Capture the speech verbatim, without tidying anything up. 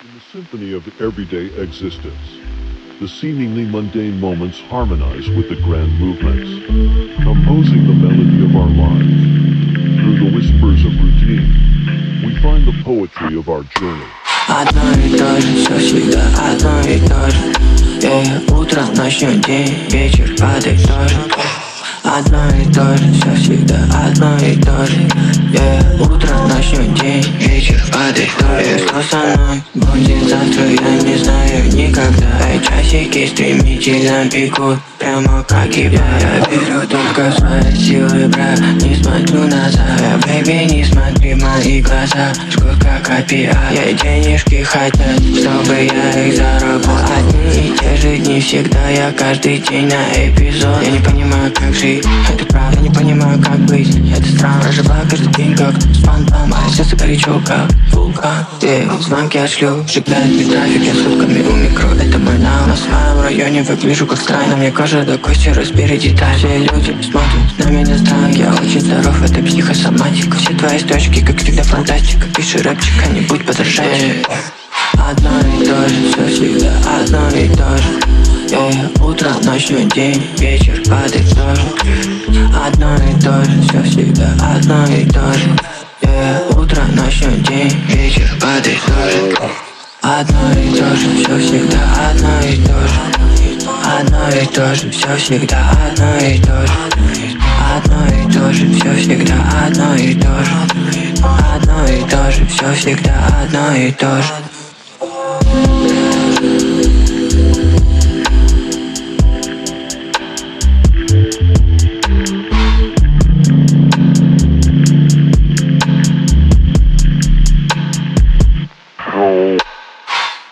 In the symphony of everyday existence, the seemingly mundane moments harmonize with the grand movements, composing the melody of our lives. Through the whispers of routine, we find the poetry of our journey. Одно и то же, все всегда одно и то же. Yeah, утро, ночной день, вечер, падает тоже. Одно и то же, все всегда одно и то же. Yeah, утро, ночной день, вечер, падает тоже. Что со мной будет завтра, я не знаю никогда. И часики стремительно бегут, прямо как и я. Я верю только в свои силы, брат, не смотрю назад. Я, baby, не смотри в мои глаза, жгут как опиат. Я денежки хотят, чтобы я их заработал. Одни и те же дни всегда, я каждый день на эпизод. Я не понимаю, как жить, это правда, я не понимаю, как быть. Это странно, прожила каждый день как спонтан. Мое сердце горячо, как вулкан. Yeah, звонки отшлю, сжигает мне трафик, я сутками у микро, это мой навык. На своем районе выгляжу как странно, мне кожа до кости, разбери детали. Все люди смотрят на меня странно, я очень здоров, это психосоматика. Все твои строчки, как всегда, фантастика. Пиши рэпчик, а не будь подражающим. Одно и то же, все всегда одно и то же. Yeah, утро, ночной день, вечер, падает тоже. Одно и то же, все всегда одно и то же. Yeah, утро, ночной день, вечер, падает тоже. Одно и то же, все всегда одно и то же. Одно и то же, все всегда одно и то же. Одно и то же, все всегда одно и то же. Одно и то же, все всегда одно и то же.